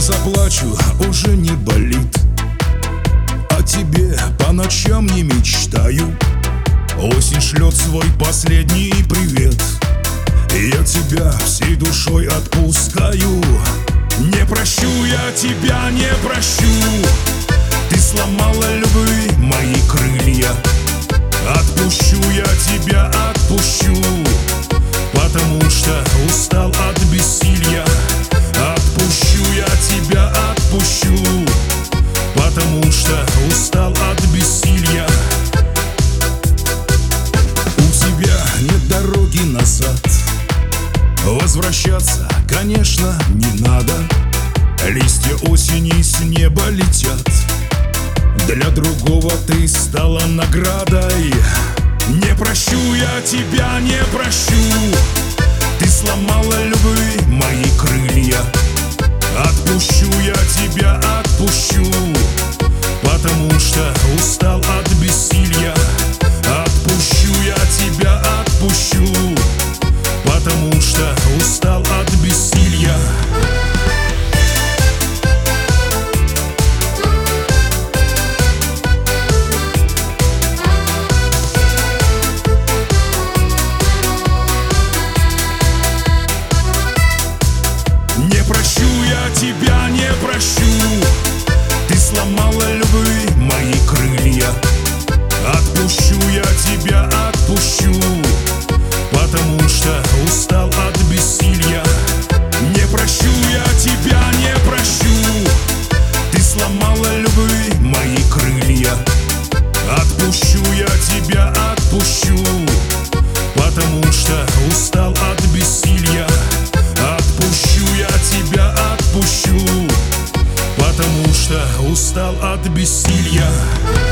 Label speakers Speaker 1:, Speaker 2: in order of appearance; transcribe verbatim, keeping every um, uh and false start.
Speaker 1: заплачу, уже не болит. О тебе по ночам не мечтаю. Осень шлет свой последний привет. Я тебя всей душой отпускаю. Не прощу я тебя, не прощу. Ты сломала любви мои крылья. Отпущу я тебя, отпущу, потому что устал от бессилья. Отпущу я тебя, отпущу, потому что устал от бессилья. У тебя нет дороги назад. Возвращаться, конечно, не надо. Листья осени с неба летят. Для другого ты стала наградой. Не прощу я тебя, не прощу. Ты сломала любви мои крылья. Отпущу я тебя, отпущу, потому что устал от бессилья. Отпущу я тебя, отпущу, потому что устал от бессилья. Не прощу я тебя, не прощу. Ты сломала любви мои крылья. Отпущу я тебя, отпущу, потому что устал от бессилья. Не прощу я тебя, не прощу. Ты сломала любви мои крылья. Отпущу я тебя, отпущу, потому что устал от бессилья. Отпущу я тебя, отпущу, потому что устал от бессилья.